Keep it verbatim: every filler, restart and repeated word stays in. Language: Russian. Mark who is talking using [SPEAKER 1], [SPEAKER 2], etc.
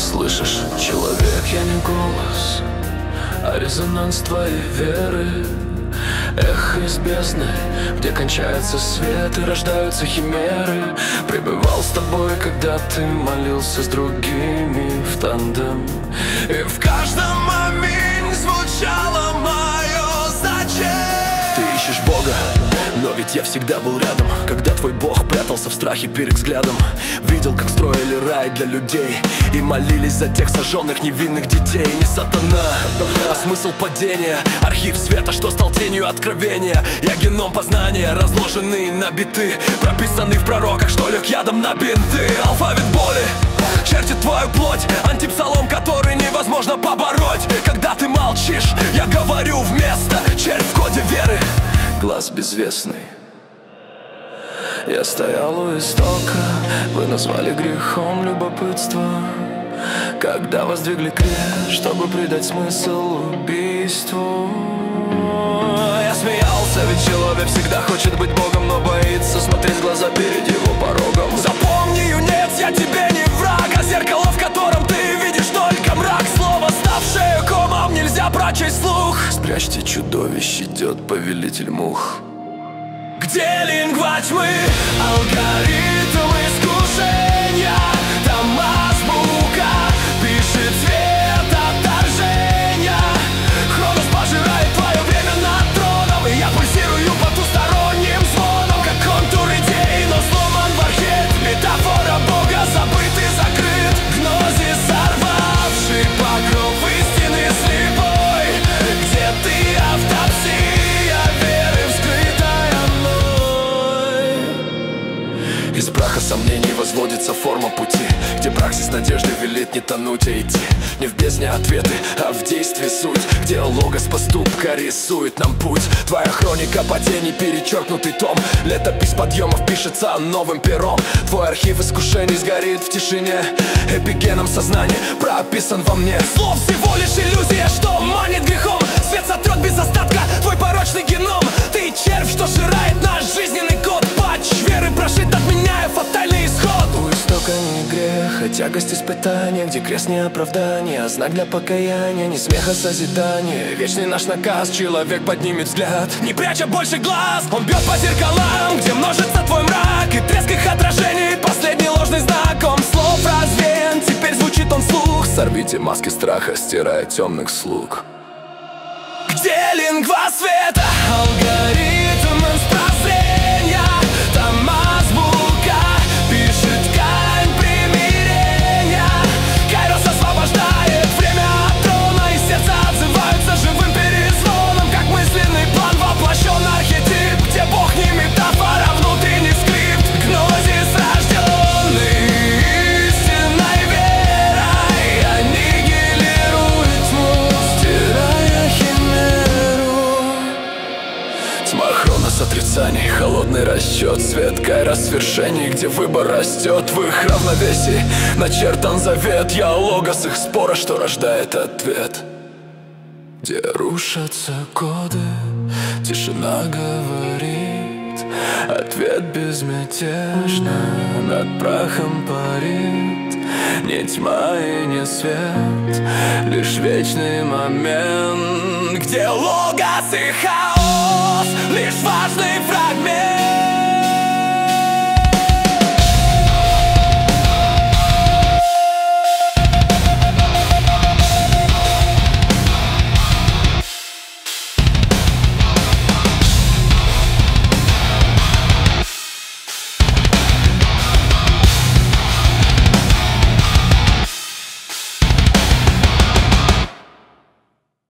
[SPEAKER 1] Слышишь, человек, я не голос, а резонанс твоей веры. Эхо из бездны, где кончается свет и рождаются химеры. Пребывал с тобой, когда ты молился с другими в тандем, и в каждом аминь звучало мое зачем. Ты ищешь Бога, но ведь я всегда был рядом, когда твой Бог прятался в страхе перед взглядом. Видел, как строили рай для людей и молились за тех сожженных невинных детей. Не сатана, а смысл падения, архив света, что стал тенью откровения. Я геном познания, разложенный на биты, прописанный в пророках, что лег ядом на бинты. Алфавит боли чертит твою плоть, антипсалом, который невозможно побороть. Когда ты молчишь, я говорю вместо, червь в коде веры, глаз безвестный. Я стоял у истока, вы назвали грехом любопытство, когда воздвигли крест, чтобы придать смысл убийству. Я смеялся, ведь человек всегда хочет быть Богом, но боится смотреть в глаза перед его порогом. Запомни, юнец, я тебе не враг, а зеркало, в котором ты видишь только мрак. Слово, ставшее комом, нельзя прочесть слух. Спрячьте чудовищ, идет повелитель мух. Где лингва тьмы, алгоритм искушения? Там азбука пишет цвет отторжения. Хронос пожирает твое время над троном, и я пульсирую потусторонним звоном, как контур идей, но сломан в архет. Метафора Бога забыт и закрыт. Гнозис, сорвавший покров истины слепой. Где ты, автопсия веры вскрытая мной? Из праха сомнений возводится форма пути, где праксис надежды велит не тонуть, а идти. Не в бездне ответы, а в действии суть, где логос поступка рисует нам путь. Твоя хроника падений, перечеркнутый том, летопись подъемов пишется новым пером. Твой архив искушений сгорит в тишине, эпигеном сознания прописан во мне. Слов всего лишь иллюзия, что манит грехом. Свет сотрет без остатка твой порочный геном. Ты червь, что жирает наш жизненный код. Патч веры прошит, отменяя фатальный исход. У истока не грех, а тягость испытания, где крест не оправдание, а знак для покаяния, не смех, а созидание. Вечный наш наказ, человек поднимет взгляд, не пряча больше глаз. Он бьет по зеркалам, где множится твой мрак, и треск их отражений, последний ложный знак. Он слов развеян, теперь звучит он вслух. Сорвите маски страха, стирая темных слуг. Где лингва света, алгоритм из прозрения? Там азбука пишет ткань примирения. Кайрос освобождает время от трона, и сердца отзываются живым перезвоном, как мысленный план воплощен архетип, где Бог не метафора, внутренний скрипт. Гнозис, рожденный истинной верой, аннигилирует тьму, стирая химеру. Тьма хронос отрицаний, холодный расчет, свет кайрос свершений, где выбор растет. В их равновесии начертан завет. Я логос их спора, что рождает ответ. Где рушатся коды, тишина говорит, ответ безмятежно над прахом парит. Не тьма и не свет, лишь вечный момент, где логос и хаос, лишь важный фрагмент.